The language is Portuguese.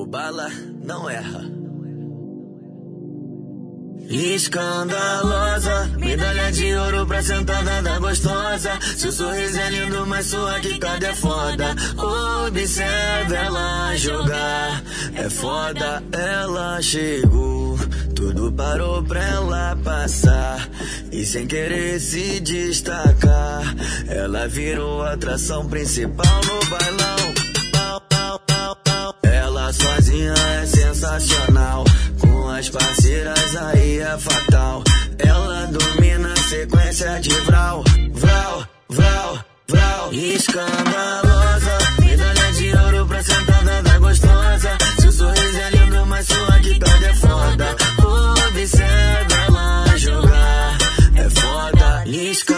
bala não erra. Escandalosa, medalha de ouro pra sentada da gostosa. Seu sorriso é lindo, mas sua quicada é foda. Observe ela jogar, é foda, ela chegou. Tudo parou pra ela passar e sem querer se destacar, ela virou a atração principal no bailão. Ela sozinha é sensacional, com as parceiras aí é fatal. Ela domina a sequência de vral, vral, vral, vral. Escandalosa, medalha de ouro pra sentada da gostosa. Seu sorriso é lindo, mas sua guitarra é foda. Observe ela jogar, é foda.